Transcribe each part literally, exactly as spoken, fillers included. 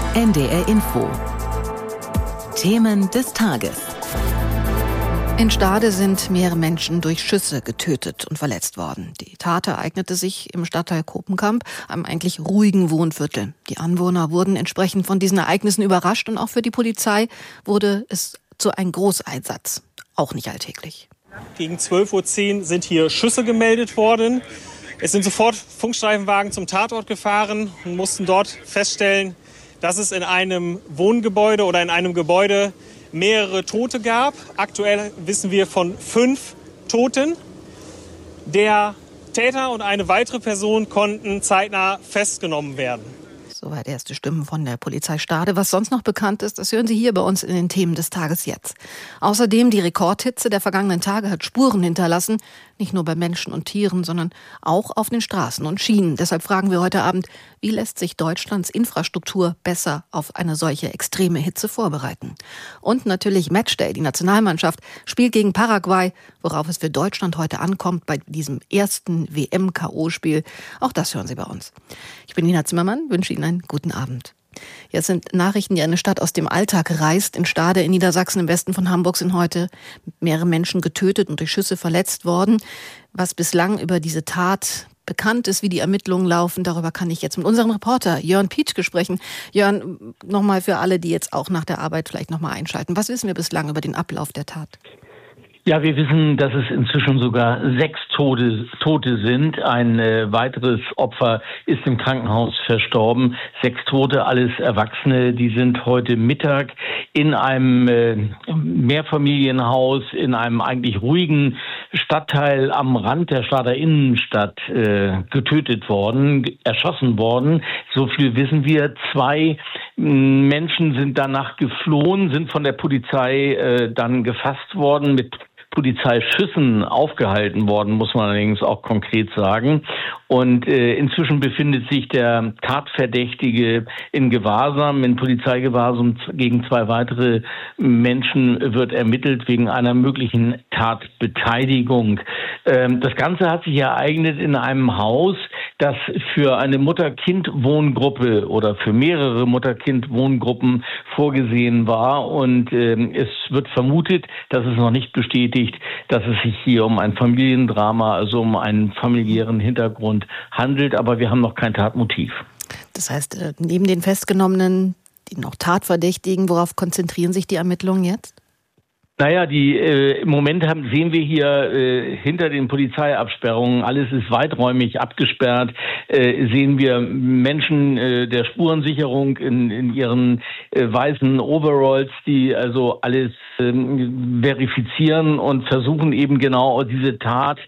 N D R Info. Themen des Tages. In Stade sind mehrere Menschen durch Schüsse getötet und verletzt worden. Die Tat ereignete sich im Stadtteil Kopenkamp, einem eigentlich ruhigen Wohnviertel. Die Anwohner wurden entsprechend von diesen Ereignissen überrascht und auch für die Polizei wurde es zu einem Großeinsatz. Auch nicht alltäglich. Gegen zwölf Uhr zehn sind hier Schüsse gemeldet worden. Es sind sofort Funkstreifenwagen zum Tatort gefahren und mussten dort feststellen, dass es in einem Wohngebäude oder in einem Gebäude mehrere Tote gab. Aktuell wissen wir von fünf Toten. Der Täter und eine weitere Person konnten zeitnah festgenommen werden. Soweit erste Stimmen von der Polizei Stade. Was sonst noch bekannt ist, das hören Sie hier bei uns in den Themen des Tages jetzt. Außerdem die Rekordhitze der vergangenen Tage hat Spuren hinterlassen, nicht nur bei Menschen und Tieren, sondern auch auf den Straßen und Schienen. Deshalb fragen wir heute Abend, wie lässt sich Deutschlands Infrastruktur besser auf eine solche extreme Hitze vorbereiten? Und natürlich Matchday. Die Nationalmannschaft spielt gegen Paraguay, worauf es für Deutschland heute ankommt bei diesem ersten W M-K O-Spiel. Auch das hören Sie bei uns. Ich bin Nina Zimmermann, wünsche Ihnen einen guten Abend. Jetzt sind Nachrichten, die eine Stadt aus dem Alltag reißt. In Stade in Niedersachsen im Westen von Hamburg sind heute mehrere Menschen getötet und durch Schüsse verletzt worden. Was bislang über diese Tat bekannt ist, wie die Ermittlungen laufen, darüber kann ich jetzt mit unserem Reporter Jörn Pietschke sprechen. Jörn, nochmal für alle, die jetzt auch nach der Arbeit vielleicht nochmal einschalten. Was wissen wir bislang über den Ablauf der Tat? Ja, wir wissen, dass es inzwischen sogar sechs Tote, Tote sind. Ein äh, weiteres Opfer ist im Krankenhaus verstorben. Sechs Tote, alles Erwachsene. Die sind heute Mittag in einem äh, Mehrfamilienhaus, in einem eigentlich ruhigen Stadtteil am Rand der Stader Innenstadt äh, getötet worden, erschossen worden. So viel wissen wir. Zwei Menschen sind danach geflohen, sind von der Polizei äh, dann gefasst worden, mit Polizeischüssen aufgehalten worden, muss man allerdings auch konkret sagen. Und äh, inzwischen befindet sich der Tatverdächtige in Gewahrsam, in Polizeigewahrsam. Gegen zwei weitere Menschen wird ermittelt wegen einer möglichen Tatbeteiligung. Ähm, das Ganze hat sich ereignet in einem Haus, das für eine Mutter-Kind-Wohngruppe oder für mehrere Mutter-Kind-Wohngruppen vorgesehen war. Und ähm, es wird vermutet, dass es noch nicht bestätigt, dass es sich hier um ein Familiendrama, also um einen familiären Hintergrund handelt, aber wir haben noch kein Tatmotiv. Das heißt, neben den Festgenommenen, die noch Tatverdächtigen, worauf konzentrieren sich die Ermittlungen jetzt? Naja, die äh, im Moment haben, sehen wir hier äh, hinter den Polizeiabsperrungen, alles ist weiträumig abgesperrt, äh, sehen wir Menschen äh, der Spurensicherung in, in ihren äh, weißen Overalls, die also alles äh, verifizieren und versuchen eben genau diese Tat,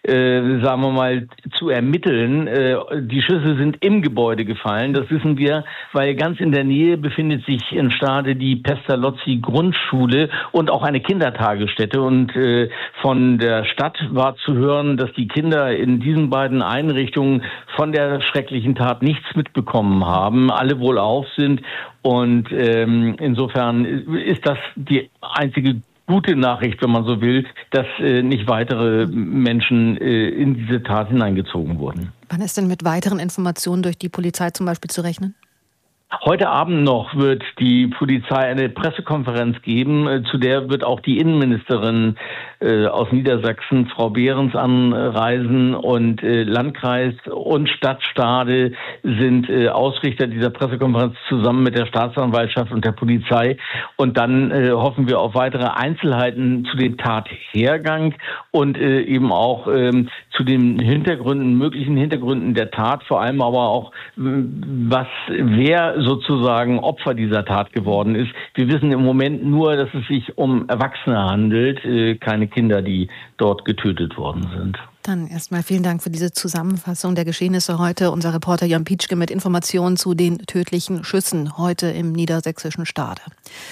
äh, sagen wir mal, zu ermitteln. Äh, die Schüsse sind im Gebäude gefallen, das wissen wir, weil ganz in der Nähe befindet sich in Stade die Pestalozzi Grundschule und auch eine Kindertagesstätte, und äh, von der Stadt war zu hören, dass die Kinder in diesen beiden Einrichtungen von der schrecklichen Tat nichts mitbekommen haben, alle wohlauf sind, und ähm, insofern ist das die einzige gute Nachricht, wenn man so will, dass äh, nicht weitere Menschen äh, in diese Tat hineingezogen wurden. Wann ist denn mit weiteren Informationen durch die Polizei zum Beispiel zu rechnen? Heute Abend noch wird die Polizei eine Pressekonferenz geben, zu der wird auch die Innenministerin äh, aus Niedersachsen, Frau Behrens, anreisen, und äh, Landkreis und Stadt Stade sind äh, Ausrichter dieser Pressekonferenz zusammen mit der Staatsanwaltschaft und der Polizei, und dann äh, hoffen wir auf weitere Einzelheiten zu dem Tathergang und äh, eben auch äh, zu den Hintergründen, möglichen Hintergründen der Tat, vor allem aber auch, was, wer sozusagen Opfer dieser Tat geworden ist. Wir wissen im Moment nur, dass es sich um Erwachsene handelt, äh, keine Kinder, die dort getötet worden sind. Dann erstmal vielen Dank für diese Zusammenfassung der Geschehnisse heute. Unser Reporter Jörn Pietschke mit Informationen zu den tödlichen Schüssen heute im niedersächsischen Stade.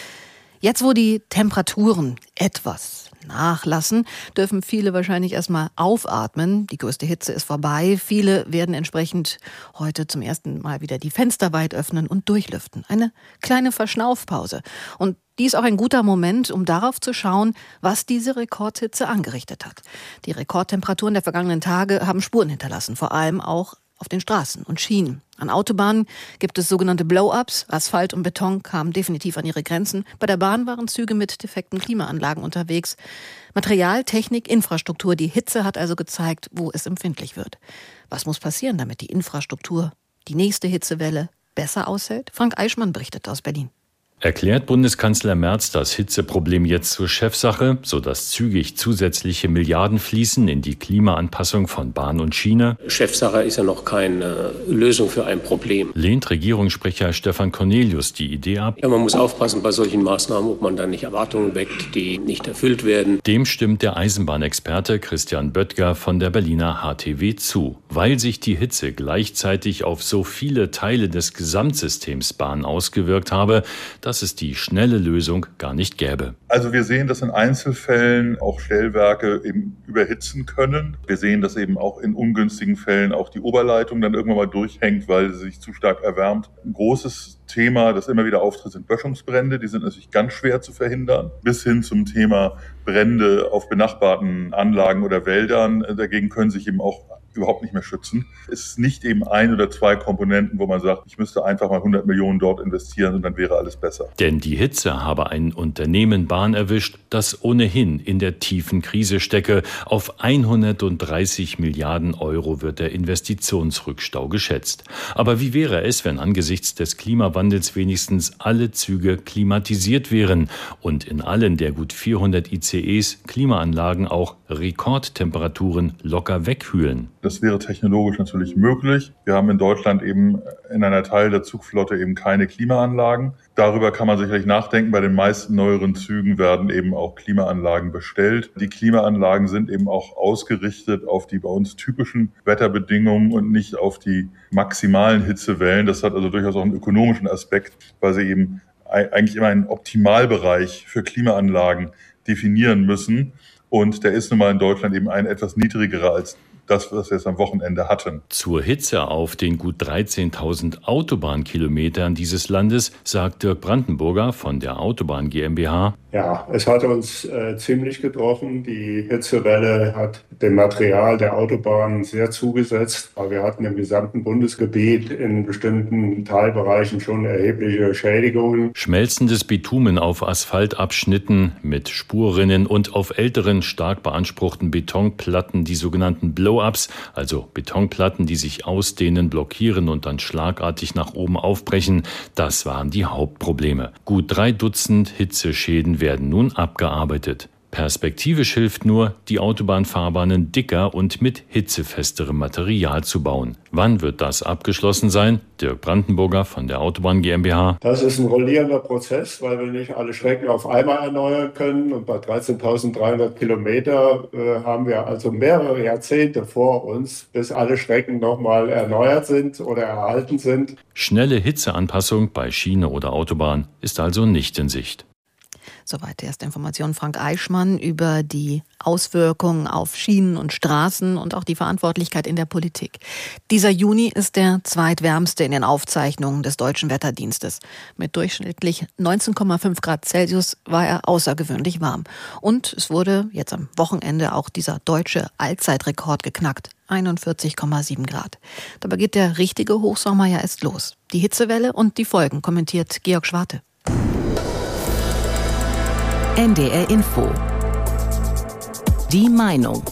Jetzt, wo die Temperaturen etwas nachlassen, dürfen viele wahrscheinlich erstmal aufatmen. Die größte Hitze ist vorbei. Viele werden entsprechend heute zum ersten Mal wieder die Fenster weit öffnen und durchlüften. Eine kleine Verschnaufpause. Und die ist auch ein guter Moment, um darauf zu schauen, was diese Rekordhitze angerichtet hat. Die Rekordtemperaturen der vergangenen Tage haben Spuren hinterlassen, vor allem auch auf den Straßen und Schienen. An Autobahnen gibt es sogenannte Blow-ups. Asphalt und Beton kamen definitiv an ihre Grenzen. Bei der Bahn waren Züge mit defekten Klimaanlagen unterwegs. Material, Technik, Infrastruktur. Die Hitze hat also gezeigt, wo es empfindlich wird. Was muss passieren, damit die Infrastruktur, die nächste Hitzewelle, besser aushält? Frank Eichmann berichtet aus Berlin. Erklärt Bundeskanzler Merz das Hitzeproblem jetzt zur Chefsache, sodass zügig zusätzliche Milliarden fließen in die Klimaanpassung von Bahn und Schiene? Chefsache ist ja noch keine Lösung für ein Problem. Lehnt Regierungssprecher Stefan Cornelius die Idee ab? Ja, man muss aufpassen bei solchen Maßnahmen, ob man da nicht Erwartungen weckt, die nicht erfüllt werden. Dem stimmt der Eisenbahnexperte Christian Böttger von der Berliner H T W zu. Weil sich die Hitze gleichzeitig auf so viele Teile des Gesamtsystems Bahn ausgewirkt habe, dass es die schnelle Lösung gar nicht gäbe. Also wir sehen, dass in Einzelfällen auch Stellwerke eben überhitzen können. Wir sehen, dass eben auch in ungünstigen Fällen auch die Oberleitung dann irgendwann mal durchhängt, weil sie sich zu stark erwärmt. Ein großes Thema, das immer wieder auftritt, sind Böschungsbrände. Die sind natürlich ganz schwer zu verhindern. Bis hin zum Thema Brände auf benachbarten Anlagen oder Wäldern. Dagegen können sich eben auch überhaupt nicht mehr schützen. Es ist nicht eben ein oder zwei Komponenten, wo man sagt, ich müsste einfach mal hundert Millionen dort investieren und dann wäre alles besser. Denn die Hitze habe ein Unternehmen Bahn erwischt, das ohnehin in der tiefen Krise stecke. Auf hundertdreißig Milliarden Euro wird der Investitionsrückstau geschätzt. Aber wie wäre es, wenn angesichts des Klimawandels wenigstens alle Züge klimatisiert wären und in allen der gut vierhundert I C Es Klimaanlagen auch Rekordtemperaturen locker wegkühlen? Das wäre technologisch natürlich möglich. Wir haben in Deutschland eben in einer Teil der Zugflotte eben keine Klimaanlagen. Darüber kann man sicherlich nachdenken. Bei den meisten neueren Zügen werden eben auch Klimaanlagen bestellt. Die Klimaanlagen sind eben auch ausgerichtet auf die bei uns typischen Wetterbedingungen und nicht auf die maximalen Hitzewellen. Das hat also durchaus auch einen ökonomischen Aspekt, weil sie eben eigentlich immer einen Optimalbereich für Klimaanlagen definieren müssen. Und der ist nun mal in Deutschland eben ein etwas niedrigerer als das, was wir jetzt am Wochenende hatten. Zur Hitze auf den gut dreizehntausend Autobahnkilometern dieses Landes sagt Dirk Brandenburger von der Autobahn GmbH: Ja, es hat uns äh, ziemlich getroffen. Die Hitzewelle hat dem Material der Autobahnen sehr zugesetzt. Aber wir hatten im gesamten Bundesgebiet in bestimmten Teilbereichen schon erhebliche Schädigungen. Schmelzendes Bitumen auf Asphaltabschnitten mit Spurrinnen und auf älteren, stark beanspruchten Betonplatten, die sogenannten Blow-ups, also Betonplatten, die sich ausdehnen, blockieren und dann schlagartig nach oben aufbrechen, das waren die Hauptprobleme. Gut drei Dutzend Hitzeschäden werden nun abgearbeitet. Perspektivisch hilft nur, die Autobahnfahrbahnen dicker und mit hitzefesterem Material zu bauen. Wann wird das abgeschlossen sein? Dirk Brandenburger von der Autobahn GmbH. Das ist ein rollierender Prozess, weil wir nicht alle Strecken auf einmal erneuern können. Und bei dreizehntausenddreihundert Kilometer äh, haben wir also mehrere Jahrzehnte vor uns, bis alle Strecken nochmal erneuert sind oder erhalten sind. Schnelle Hitzeanpassung bei Schiene oder Autobahn ist also nicht in Sicht. Soweit erste Information Frank Eichmann über die Auswirkungen auf Schienen und Straßen und auch die Verantwortlichkeit in der Politik. Dieser Juni ist der zweitwärmste in den Aufzeichnungen des Deutschen Wetterdienstes. Mit durchschnittlich neunzehn Komma fünf Grad Celsius war er außergewöhnlich warm. Und es wurde jetzt am Wochenende auch dieser deutsche Allzeitrekord geknackt. einundvierzig Komma sieben Grad. Dabei geht der richtige Hochsommer ja erst los. Die Hitzewelle und die Folgen, kommentiert Georg Schwarte. N D R Info. Die Meinung.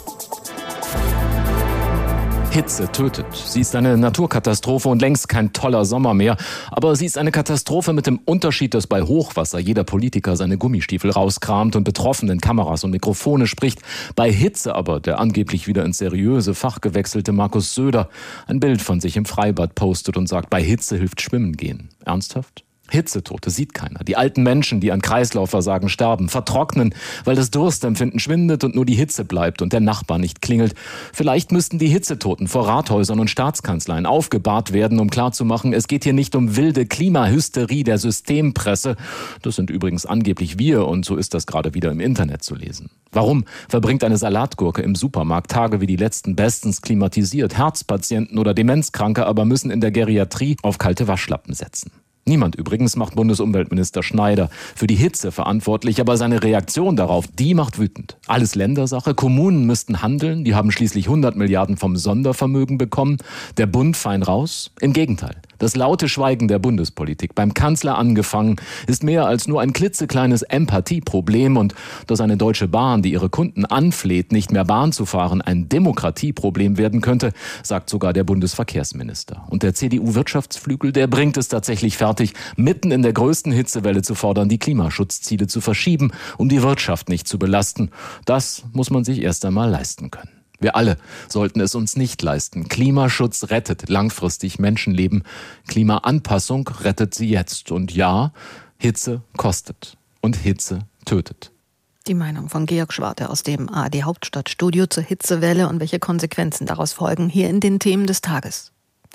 Hitze tötet. Sie ist eine Naturkatastrophe und längst kein toller Sommer mehr. Aber sie ist eine Katastrophe mit dem Unterschied, dass bei Hochwasser jeder Politiker seine Gummistiefel rauskramt und betroffen in Kameras und Mikrofone spricht. Bei Hitze aber der angeblich wieder ins seriöse Fach gewechselte Markus Söder ein Bild von sich im Freibad postet und sagt, bei Hitze hilft Schwimmen gehen. Ernsthaft? Hitzetote sieht keiner. Die alten Menschen, die an Kreislaufversagen sterben, vertrocknen, weil das Durstempfinden schwindet und nur die Hitze bleibt und der Nachbar nicht klingelt. Vielleicht müssten die Hitzetoten vor Rathäusern und Staatskanzleien aufgebahrt werden, um klarzumachen, es geht hier nicht um wilde Klimahysterie der Systempresse. Das sind übrigens angeblich wir und so ist das gerade wieder im Internet zu lesen. Warum verbringt eine Salatgurke im Supermarkt Tage wie die letzten bestens klimatisiert? Herzpatienten oder Demenzkranke aber müssen in der Geriatrie auf kalte Waschlappen setzen. Niemand übrigens macht Bundesumweltminister Schneider für die Hitze verantwortlich, aber seine Reaktion darauf, die macht wütend. Alles Ländersache, Kommunen müssten handeln, die haben schließlich hundert Milliarden vom Sondervermögen bekommen. Der Bund fein raus? Im Gegenteil. Das laute Schweigen der Bundespolitik, beim Kanzler angefangen, ist mehr als nur ein klitzekleines Empathieproblem und dass eine Deutsche Bahn, die ihre Kunden anfleht, nicht mehr Bahn zu fahren, ein Demokratieproblem werden könnte, sagt sogar der Bundesverkehrsminister. Und der C D U-Wirtschaftsflügel, der bringt es tatsächlich fertig, mitten in der größten Hitzewelle zu fordern, die Klimaschutzziele zu verschieben, um die Wirtschaft nicht zu belasten. Das muss man sich erst einmal leisten können. Wir alle sollten es uns nicht leisten. Klimaschutz rettet langfristig Menschenleben. Klimaanpassung rettet sie jetzt. Und ja, Hitze kostet. Und Hitze tötet. Die Meinung von Georg Schwarte aus dem A R D-Hauptstadtstudio zur Hitzewelle und welche Konsequenzen daraus folgen, hier in den Themen des Tages.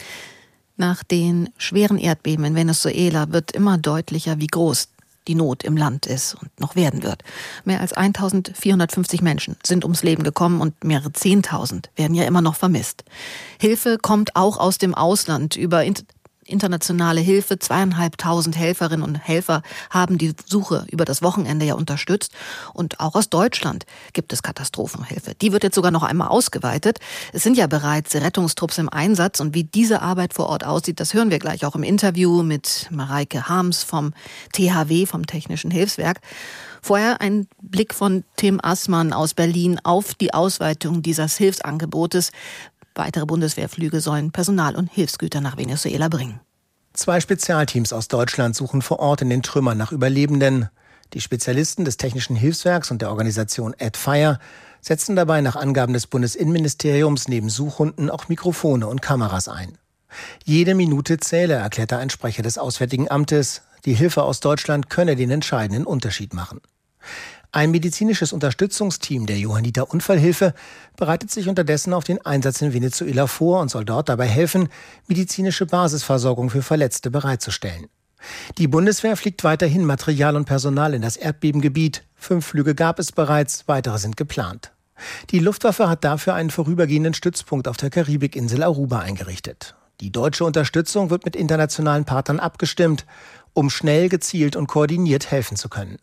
Nach den schweren Erdbeben in Venezuela wird immer deutlicher, wie groß die Not im Land ist und noch werden wird. Mehr als eintausendvierhundertfünfzig Menschen sind ums Leben gekommen und mehrere Zehntausend werden ja immer noch vermisst. Hilfe kommt auch aus dem Ausland über internationale Hilfe. Zweieinhalbtausend Helferinnen und Helfer haben die Suche über das Wochenende ja unterstützt. Und auch aus Deutschland gibt es Katastrophenhilfe. Die wird jetzt sogar noch einmal ausgeweitet. Es sind ja bereits Rettungstrupps im Einsatz. Und wie diese Arbeit vor Ort aussieht, das hören wir gleich auch im Interview mit Mareike Harms vom T H W, vom Technischen Hilfswerk. Vorher ein Blick von Tim Assmann aus Berlin auf die Ausweitung dieses Hilfsangebotes. Weitere Bundeswehrflüge sollen Personal und Hilfsgüter nach Venezuela bringen. Zwei Spezialteams aus Deutschland suchen vor Ort in den Trümmern nach Überlebenden. Die Spezialisten des Technischen Hilfswerks und der Organisation AdFire setzen dabei nach Angaben des Bundesinnenministeriums neben Suchhunden auch Mikrofone und Kameras ein. Jede Minute zähle, erklärte ein Sprecher des Auswärtigen Amtes. Die Hilfe aus Deutschland könne den entscheidenden Unterschied machen. Ein medizinisches Unterstützungsteam der Johanniter Unfallhilfe bereitet sich unterdessen auf den Einsatz in Venezuela vor und soll dort dabei helfen, medizinische Basisversorgung für Verletzte bereitzustellen. Die Bundeswehr fliegt weiterhin Material und Personal in das Erdbebengebiet. Fünf Flüge gab es bereits, weitere sind geplant. Die Luftwaffe hat dafür einen vorübergehenden Stützpunkt auf der Karibikinsel Aruba eingerichtet. Die deutsche Unterstützung wird mit internationalen Partnern abgestimmt, um schnell, gezielt und koordiniert helfen zu können.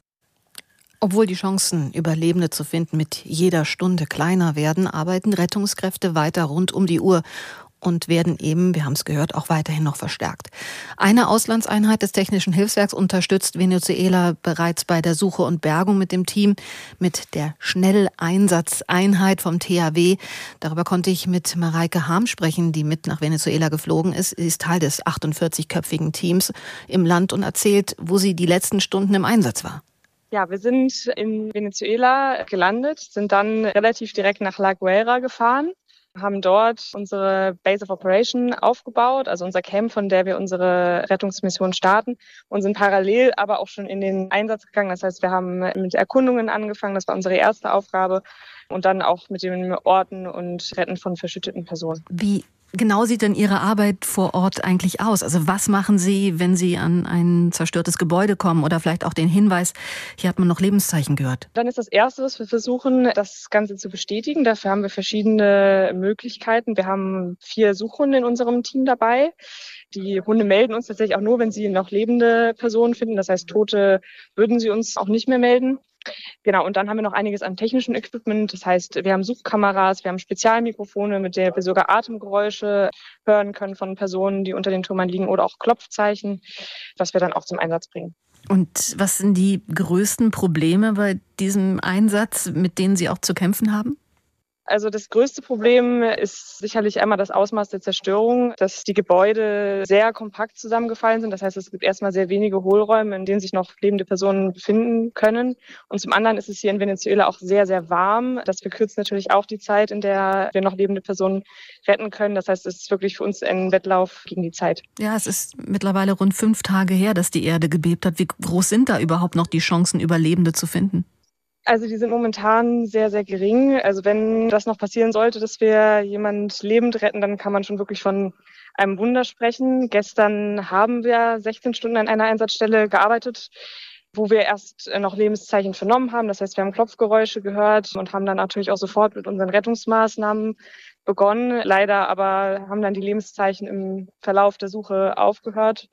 Obwohl die Chancen, Überlebende zu finden, mit jeder Stunde kleiner werden, arbeiten Rettungskräfte weiter rund um die Uhr und werden eben, wir haben es gehört, auch weiterhin noch verstärkt. Eine Auslandseinheit des Technischen Hilfswerks unterstützt Venezuela bereits bei der Suche und Bergung mit dem Team, mit der Schnelleinsatzeinheit vom T H W. Darüber konnte ich mit Mareike Harms sprechen, die mit nach Venezuela geflogen ist. Sie ist Teil des achtundvierzigköpfigen Teams im Land und erzählt, wo sie die letzten Stunden im Einsatz war. Ja, wir sind in Venezuela gelandet, sind dann relativ direkt nach La Guaira gefahren, haben dort unsere Base of Operation aufgebaut, also unser Camp, von der wir unsere Rettungsmission starten, und sind parallel aber auch schon in den Einsatz gegangen. Das heißt, wir haben mit Erkundungen angefangen, das war unsere erste Aufgabe, und dann auch mit dem Orten und Retten von verschütteten Personen. Wie genau sieht denn Ihre Arbeit vor Ort eigentlich aus? Also was machen Sie, wenn Sie an ein zerstörtes Gebäude kommen oder vielleicht auch den Hinweis, hier hat man noch Lebenszeichen gehört? Dann ist das Erste, was wir versuchen, das Ganze zu bestätigen. Dafür haben wir verschiedene Möglichkeiten. Wir haben vier Suchhunde in unserem Team dabei. Die Hunde melden uns tatsächlich auch nur, wenn sie noch lebende Personen finden. Das heißt, Tote würden sie uns auch nicht mehr melden. Genau, und dann haben wir noch einiges an technischem Equipment. Das heißt, wir haben Suchkameras, wir haben Spezialmikrofone, mit denen wir sogar Atemgeräusche hören können von Personen, die unter den Trümmern liegen, oder auch Klopfzeichen, was wir dann auch zum Einsatz bringen. Und was sind die größten Probleme bei diesem Einsatz, mit denen Sie auch zu kämpfen haben? Also das größte Problem ist sicherlich einmal das Ausmaß der Zerstörung, dass die Gebäude sehr kompakt zusammengefallen sind. Das heißt, es gibt erstmal sehr wenige Hohlräume, in denen sich noch lebende Personen befinden können. Und zum anderen ist es hier in Venezuela auch sehr, sehr warm. Das verkürzt natürlich auch die Zeit, in der wir noch lebende Personen retten können. Das heißt, es ist wirklich für uns ein Wettlauf gegen die Zeit. Ja, es ist mittlerweile rund fünf Tage her, dass die Erde gebebt hat. Wie groß sind da überhaupt noch die Chancen, Überlebende zu finden? Also die sind momentan sehr, sehr gering. Also wenn das noch passieren sollte, dass wir jemand lebend retten, dann kann man schon wirklich von einem Wunder sprechen. Gestern haben wir sechzehn Stunden an einer Einsatzstelle gearbeitet, wo wir erst noch Lebenszeichen vernommen haben. Das heißt, wir haben Klopfgeräusche gehört und haben dann natürlich auch sofort mit unseren Rettungsmaßnahmen begonnen. Leider aber haben dann die Lebenszeichen im Verlauf der Suche aufgehört.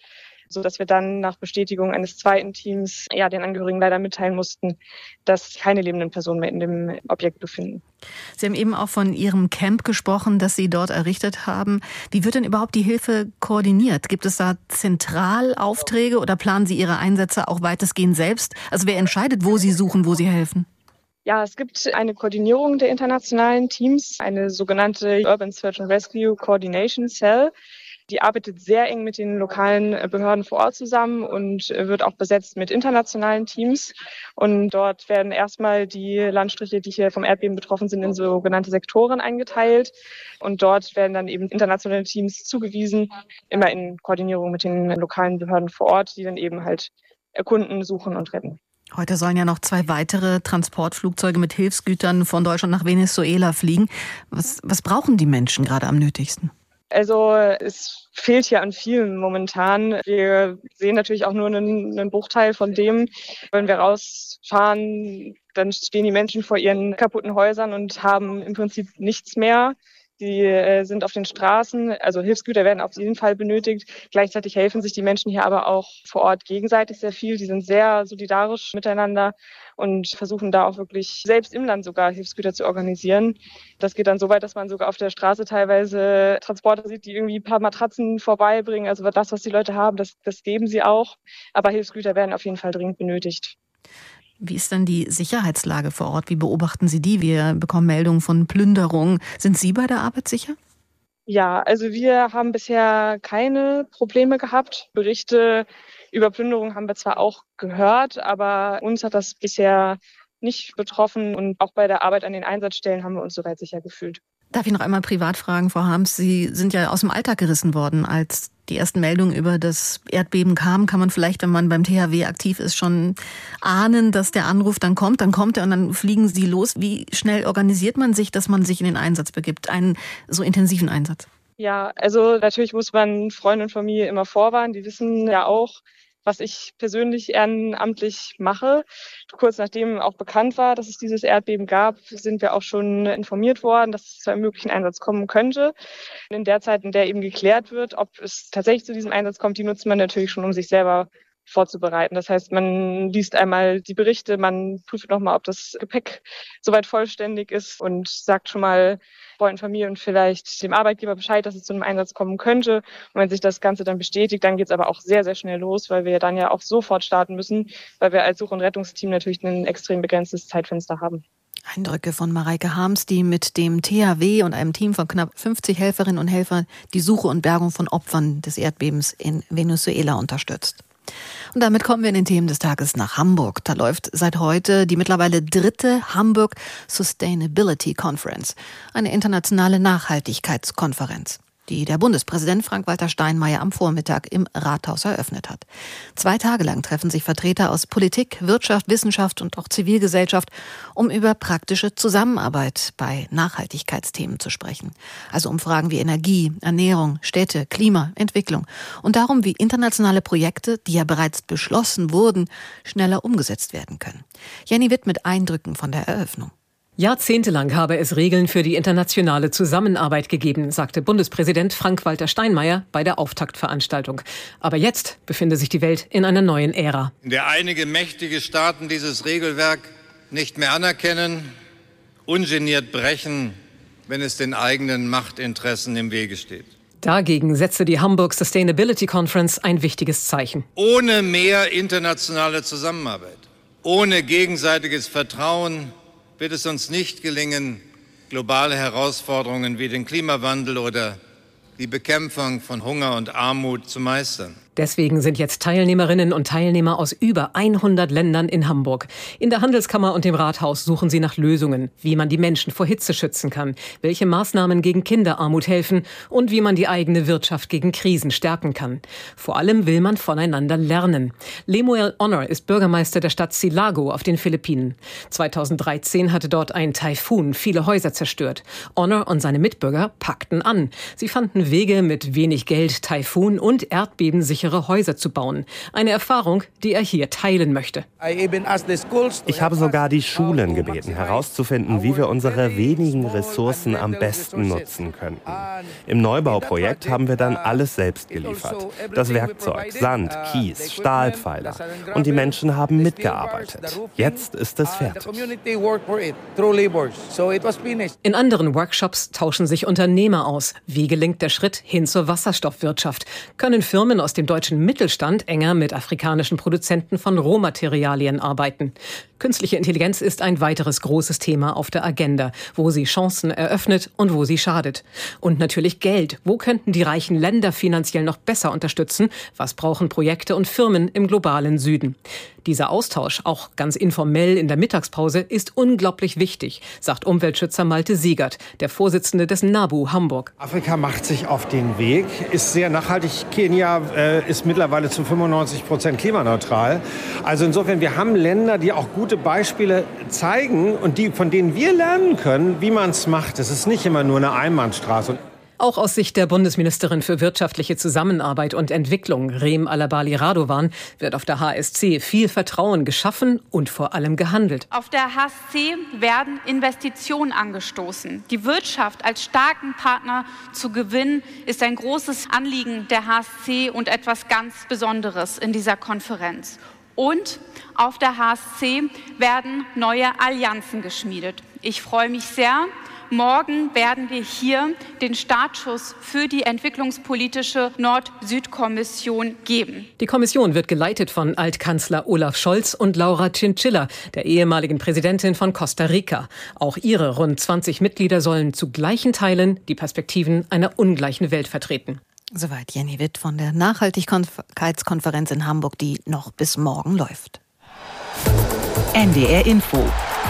sodass wir dann nach Bestätigung eines zweiten Teams ja den Angehörigen leider mitteilen mussten, dass keine lebenden Personen mehr in dem Objekt befinden. Sie haben eben auch von Ihrem Camp gesprochen, das Sie dort errichtet haben. Wie wird denn überhaupt die Hilfe koordiniert? Gibt es da Zentralaufträge oder planen Sie Ihre Einsätze auch weitestgehend selbst? Also wer entscheidet, wo Sie suchen, wo Sie helfen? Ja, es gibt eine Koordinierung der internationalen Teams, eine sogenannte Urban Search and Rescue Coordination Cell. Die arbeitet sehr eng mit den lokalen Behörden vor Ort zusammen und wird auch besetzt mit internationalen Teams. Und dort werden erstmal die Landstriche, die hier vom Erdbeben betroffen sind, in sogenannte Sektoren eingeteilt. Und dort werden dann eben internationale Teams zugewiesen, immer in Koordinierung mit den lokalen Behörden vor Ort, die dann eben halt erkunden, suchen und retten. Heute sollen ja noch zwei weitere Transportflugzeuge mit Hilfsgütern von Deutschland nach Venezuela fliegen. Was, was brauchen die Menschen gerade am nötigsten? Also es fehlt hier an vielen momentan. Wir sehen natürlich auch nur einen, einen Bruchteil von dem. Wenn wir rausfahren, dann stehen die Menschen vor ihren kaputten Häusern und haben im Prinzip nichts mehr. Die äh, sind auf den Straßen, also Hilfsgüter werden auf jeden Fall benötigt. Gleichzeitig helfen sich die Menschen hier aber auch vor Ort gegenseitig sehr viel. Die sind sehr solidarisch miteinander und versuchen da auch wirklich selbst im Land sogar Hilfsgüter zu organisieren. Das geht dann so weit, dass man sogar auf der Straße teilweise Transporter sieht, die irgendwie ein paar Matratzen vorbeibringen. Also das, was die Leute haben, das, das geben sie auch. Aber Hilfsgüter werden auf jeden Fall dringend benötigt. Wie ist denn die Sicherheitslage vor Ort? Wie beobachten Sie die? Wir bekommen Meldungen von Plünderungen. Sind Sie bei der Arbeit sicher? Ja, also wir haben bisher keine Probleme gehabt. Berichte über Plünderungen haben wir zwar auch gehört, aber uns hat das bisher nicht betroffen. Und auch bei der Arbeit an den Einsatzstellen haben wir uns soweit sicher gefühlt. Darf ich noch einmal privat fragen, Frau Harms? Sie sind ja aus dem Alltag gerissen worden. Als die ersten Meldungen über das Erdbeben kamen, kann man vielleicht, wenn man beim T H W aktiv ist, schon ahnen, dass der Anruf dann kommt. Dann kommt er und dann fliegen Sie los. Wie schnell organisiert man sich, dass man sich in den Einsatz begibt, einen so intensiven Einsatz? Ja, also natürlich muss man Freunde und Familie immer vorwarnen. Die wissen ja auch, was ich persönlich ehrenamtlich mache. Kurz nachdem auch bekannt war, dass es dieses Erdbeben gab, sind wir auch schon informiert worden, dass es zu einem möglichen Einsatz kommen könnte. In der Zeit, in der eben geklärt wird, ob es tatsächlich zu diesem Einsatz kommt, die nutzt man natürlich schon, um sich selber vorzubereiten. Das heißt, man liest einmal die Berichte, man prüft nochmal, ob das Gepäck soweit vollständig ist und sagt schon mal Freunden, Familie und vielleicht dem Arbeitgeber Bescheid, dass es zu einem Einsatz kommen könnte. Und wenn sich das Ganze dann bestätigt, dann geht es aber auch sehr, sehr schnell los, weil wir dann ja auch sofort starten müssen, weil wir als Such- und Rettungsteam natürlich ein extrem begrenztes Zeitfenster haben. Eindrücke von Mareike Harms, die mit dem T H W und einem Team von knapp fünfzig Helferinnen und Helfern die Suche und Bergung von Opfern des Erdbebens in Venezuela unterstützt. Und damit kommen wir in den Themen des Tages nach Hamburg. Da läuft seit heute die mittlerweile dritte Hamburg Sustainability Conference, eine internationale Nachhaltigkeitskonferenz, die der Bundespräsident Frank-Walter Steinmeier am Vormittag im Rathaus eröffnet hat. Zwei Tage lang treffen sich Vertreter aus Politik, Wirtschaft, Wissenschaft und auch Zivilgesellschaft, um über praktische Zusammenarbeit bei Nachhaltigkeitsthemen zu sprechen. Also um Fragen wie Energie, Ernährung, Städte, Klima, Entwicklung und darum, wie internationale Projekte, die ja bereits beschlossen wurden, schneller umgesetzt werden können. Jenny Witt mit Eindrücken von der Eröffnung. Jahrzehntelang habe es Regeln für die internationale Zusammenarbeit gegeben, sagte Bundespräsident Frank-Walter Steinmeier bei der Auftaktveranstaltung. Aber jetzt befinde sich die Welt in einer neuen Ära. In der einige mächtige Staaten dieses Regelwerk nicht mehr anerkennen, ungeniert brechen, wenn es den eigenen Machtinteressen im Wege steht. Dagegen setzte die Hamburg Sustainability Conference ein wichtiges Zeichen. Ohne mehr internationale Zusammenarbeit, ohne gegenseitiges Vertrauen wird es uns nicht gelingen, globale Herausforderungen wie den Klimawandel oder die Bekämpfung von Hunger und Armut zu meistern. Deswegen sind jetzt Teilnehmerinnen und Teilnehmer aus über hundert Ländern in Hamburg. In der Handelskammer und dem Rathaus suchen sie nach Lösungen, wie man die Menschen vor Hitze schützen kann, welche Maßnahmen gegen Kinderarmut helfen und wie man die eigene Wirtschaft gegen Krisen stärken kann. Vor allem will man voneinander lernen. Lemuel Honor ist Bürgermeister der Stadt Silago auf den Philippinen. zweitausenddreizehn hatte dort ein Taifun viele Häuser zerstört. Honor und seine Mitbürger packten an. Sie fanden Wege mit wenig Geld, Taifun und erdbebensichere sichere Häuser zu bauen. Eine Erfahrung, die er hier teilen möchte. Ich habe sogar die Schulen gebeten, herauszufinden, wie wir unsere wenigen Ressourcen am besten nutzen könnten. Im Neubauprojekt haben wir dann alles selbst geliefert. Das Werkzeug, Sand, Kies, Stahlpfeiler. Und die Menschen haben mitgearbeitet. Jetzt ist es fertig. In anderen Workshops tauschen sich Unternehmer aus. Wie gelingt der Schritt hin zur Wasserstoffwirtschaft? Können Firmen aus dem deutschen Mittelstand enger mit afrikanischen Produzenten von Rohmaterialien arbeiten? Künstliche Intelligenz ist ein weiteres großes Thema auf der Agenda, wo sie Chancen eröffnet und wo sie schadet. Und natürlich Geld. Wo könnten die reichen Länder finanziell noch besser unterstützen? Was brauchen Projekte und Firmen im globalen Süden? Dieser Austausch, auch ganz informell in der Mittagspause, ist unglaublich wichtig, sagt Umweltschützer Malte Siegert, der Vorsitzende des NABU Hamburg. Afrika macht sich auf den Weg, ist sehr nachhaltig. Kenia äh, ist mittlerweile zu fünfundneunzig Prozent klimaneutral. Also insofern, wir haben Länder, die auch gute Beispiele zeigen und die, von denen wir lernen können, wie man es macht. Es ist nicht immer nur eine Einbahnstraße. Auch aus Sicht der Bundesministerin für wirtschaftliche Zusammenarbeit und Entwicklung, Rem Alabali Radovan, wird auf der H S C viel Vertrauen geschaffen und vor allem gehandelt. Auf der H S C werden Investitionen angestoßen. Die Wirtschaft als starken Partner zu gewinnen, ist ein großes Anliegen der H S C und etwas ganz Besonderes in dieser Konferenz. Und auf der H S C werden neue Allianzen geschmiedet. Ich freue mich sehr. Morgen werden wir hier den Startschuss für die entwicklungspolitische Nord-Süd-Kommission geben. Die Kommission wird geleitet von Altkanzler Olaf Scholz und Laura Chinchilla, der ehemaligen Präsidentin von Costa Rica. Auch ihre rund zwanzig Mitglieder sollen zu gleichen Teilen die Perspektiven einer ungleichen Welt vertreten. Soweit Jenny Witt von der Nachhaltigkeitskonferenz in Hamburg, die noch bis morgen läuft. N D R Info.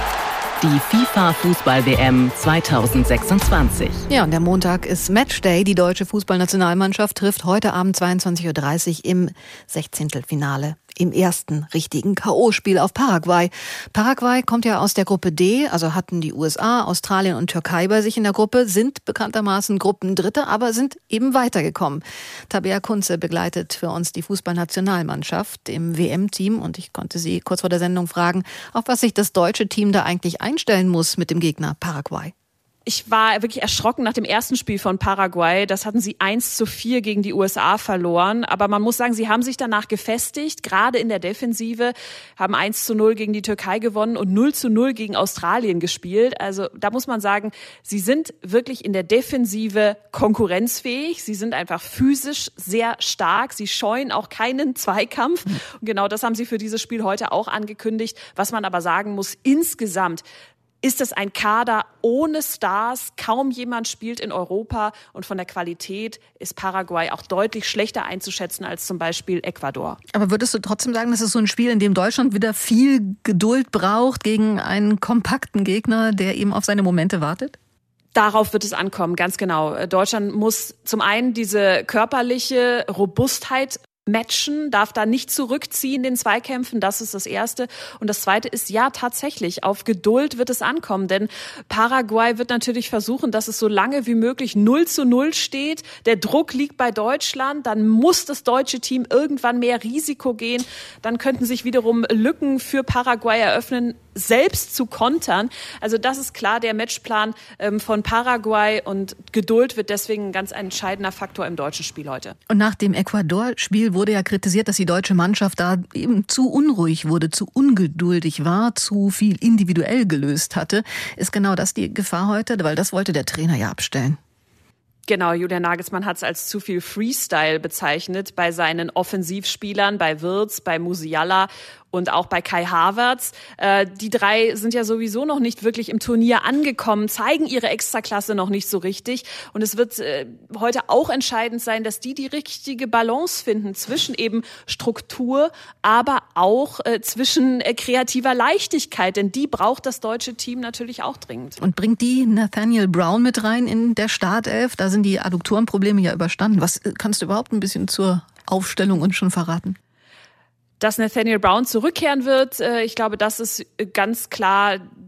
Die FIFA-Fußball-W M zweitausendsechsundzwanzig. Ja, und der Montag ist Matchday. Die deutsche Fußballnationalmannschaft trifft heute Abend zweiundzwanzig Uhr dreißig im Sechzehntelfinale. Im ersten richtigen K O-Spiel auf Paraguay. Paraguay kommt ja aus der Gruppe D, also hatten die U S A, Australien und Türkei bei sich in der Gruppe, sind bekanntermaßen Gruppendritte, aber sind eben weitergekommen. Tabea Kunze begleitet für uns die Fußballnationalmannschaft im W M-Team und ich konnte sie kurz vor der Sendung fragen, auf was sich das deutsche Team da eigentlich einstellen muss mit dem Gegner Paraguay. Ich war wirklich erschrocken nach dem ersten Spiel von Paraguay. Das hatten sie eins zu vier gegen die U S A verloren. Aber man muss sagen, sie haben sich danach gefestigt, gerade in der Defensive, haben eins zu null gegen die Türkei gewonnen und null zu null gegen Australien gespielt. Also da muss man sagen, sie sind wirklich in der Defensive konkurrenzfähig. Sie sind einfach physisch sehr stark. Sie scheuen auch keinen Zweikampf. Und genau das haben sie für dieses Spiel heute auch angekündigt. Was man aber sagen muss, insgesamt ist es ein Kader ohne Stars. Kaum jemand spielt in Europa. Und von der Qualität ist Paraguay auch deutlich schlechter einzuschätzen als zum Beispiel Ecuador. Aber würdest du trotzdem sagen, das ist so ein Spiel, in dem Deutschland wieder viel Geduld braucht gegen einen kompakten Gegner, der eben auf seine Momente wartet? Darauf wird es ankommen, ganz genau. Deutschland muss zum einen diese körperliche Robustheit matchen, darf da nicht zurückziehen in den Zweikämpfen, das ist das Erste. Und das Zweite ist, ja, tatsächlich, auf Geduld wird es ankommen, denn Paraguay wird natürlich versuchen, dass es so lange wie möglich null zu null steht. Der Druck liegt bei Deutschland, dann muss das deutsche Team irgendwann mehr Risiko gehen, dann könnten sich wiederum Lücken für Paraguay eröffnen, selbst zu kontern. Also das ist klar der Matchplan ähm, von Paraguay und Geduld wird deswegen ein ganz entscheidender Faktor im deutschen Spiel heute. Und nach dem Ecuador-Spiel wurde ja kritisiert, dass die deutsche Mannschaft da eben zu unruhig wurde, zu ungeduldig war, zu viel individuell gelöst hatte. Ist genau das die Gefahr heute? Weil das wollte der Trainer ja abstellen. Genau, Julian Nagelsmann hat es als zu viel Freestyle bezeichnet bei seinen Offensivspielern, bei Wirtz, bei Musiala und auch bei Kai Havertz. Äh, die drei sind ja sowieso noch nicht wirklich im Turnier angekommen, zeigen ihre Extraklasse noch nicht so richtig. Und es wird äh, heute auch entscheidend sein, dass die die richtige Balance finden zwischen eben Struktur, aber auch äh, zwischen äh, kreativer Leichtigkeit. Denn die braucht das deutsche Team natürlich auch dringend. Und bringt die Nathaniel Brown mit rein in der Startelf? Da sind die Adduktorenprobleme ja überstanden. Was kannst du überhaupt ein bisschen zur Aufstellung uns schon verraten? Dass Nathaniel Brown zurückkehren wird, ich glaube, das ist ganz klar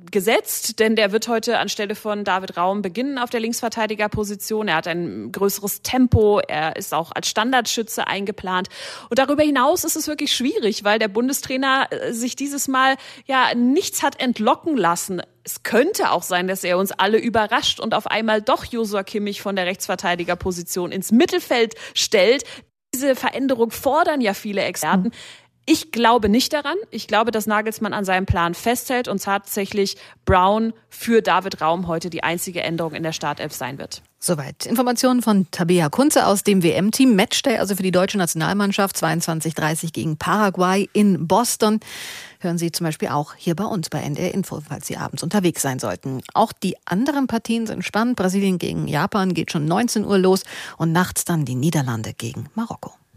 gesetzt, denn der wird heute anstelle von David Raum beginnen auf der Linksverteidigerposition. Er hat ein größeres Tempo, er ist auch als Standardschütze eingeplant. Und darüber hinaus ist es wirklich schwierig, weil der Bundestrainer sich dieses Mal ja nichts hat entlocken lassen. Es könnte auch sein, dass er uns alle überrascht und auf einmal doch Josua Kimmich von der Rechtsverteidigerposition ins Mittelfeld stellt. Diese Veränderung fordern ja viele Experten. Ich glaube nicht daran. Ich glaube, dass Nagelsmann an seinem Plan festhält und tatsächlich Brown für David Raum heute die einzige Änderung in der Startelf sein wird. Soweit Informationen von Tabea Kunze aus dem W M-Team. Matchday also für die deutsche Nationalmannschaft zweiundzwanzig dreißig gegen Paraguay in Boston. Hören Sie zum Beispiel auch hier bei uns bei N D R Info, falls Sie abends unterwegs sein sollten. Auch die anderen Partien sind spannend. Brasilien gegen Japan geht schon neunzehn Uhr los und nachts dann die Niederlande gegen Marokko.